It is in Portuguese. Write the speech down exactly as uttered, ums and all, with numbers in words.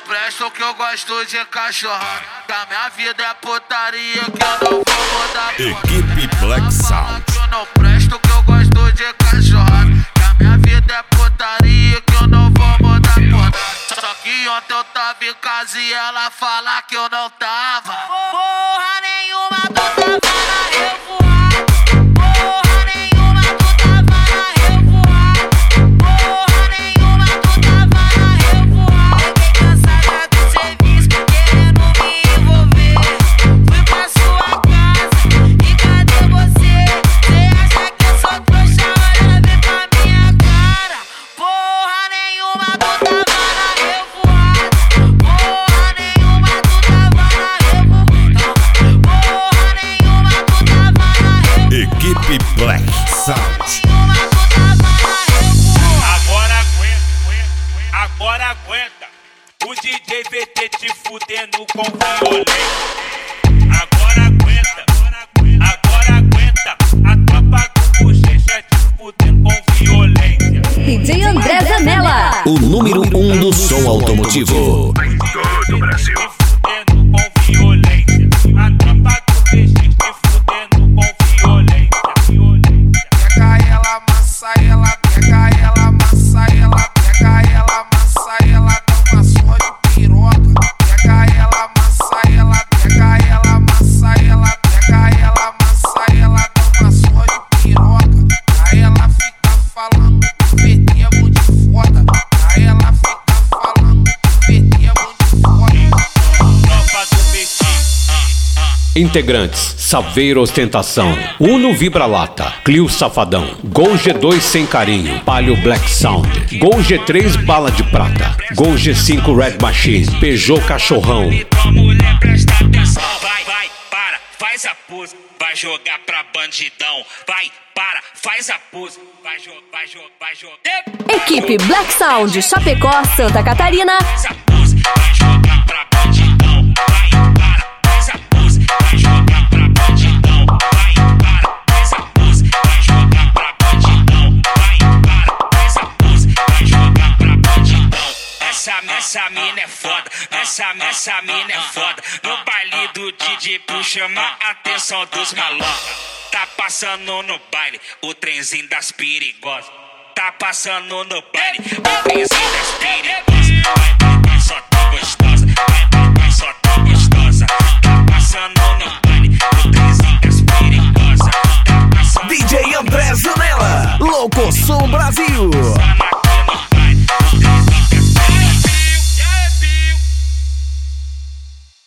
presto que eu gosto de cachorrada. Que a minha vida é putaria que eu não vou mudar. Equipe Black Sound. Eu não presto que eu gosto de cachorrada. Que a minha vida é putaria que eu não vou mudar por nada. Só que ontem eu tava em casa e ela fala que eu não tava. Porra nenhuma, tu tava na revoada. Porra nenhuma, tu tava na revoada. Porra nenhuma, tu tava na revoada. Fiquei cansada do serviço, querendo me envolver. Fui pra sua casa e cadê você? Cê acha que eu sou trouxa? Olha bem pra minha cara. Porra nenhuma, tu tava na revoada. Porra nenhuma, tu tava na revoada. Porra nenhuma, tu tava na revoada. Equipe Black Sound. Agora aguenta, agora aguenta. O D J V T te fudendo com violência. Agora aguenta, agora aguenta. A tropa do bochecha te fudendo com violência. D J André Zanella, O número um do som automotivo. Em todo o Brasil. Te fudendo com violência. A tropa do bochecha te fudendo com violência. Pega ela, amassa ela, pega ela, amassa ela, pega ela, amassa ela, dá uma surra de piroca. Pega ela, amassa ela, pega ela, amassa ela, pega ela, amassa ela, dá uma surra de piroca. Aí ela fica falando que P T é muito foda. Aí ela fica falando que P T é muito foda. Tropa do Petit. Integrantes: Saveiro Ostentação, Uno Vibra-Lata, Clio Safadão, Gol G dois Sem Carinho, Palio Black Sound, Gol G três Bala de Prata, Gol G cinco Red Machine, Peugeot Cachorrão. Tua mulher presta atenção. Vai, vai, para, faz a pose. Vai jogar pra bandidão. Vai, para, faz a pose. Vai jogar, vai jogar, vai jogar. Equipe Black Sound, Chapecó, Santa Catarina. Faz a pose, vai jogar pra bandidão. Vai, para, faz a pose. Vai jogar pra bandidão. Vai, para, faz a pose. Vai jogar pra bandidão. Vai, para, faz a pose. Vai jogar pra bandidão. Essa, essa mina é foda. Essa, essa mina é foda. No baile do D J pro chamar a atenção dos malocas. Tá passando no baile o trenzinho das perigosas. Tá passando no baile o trenzinho das perigosas.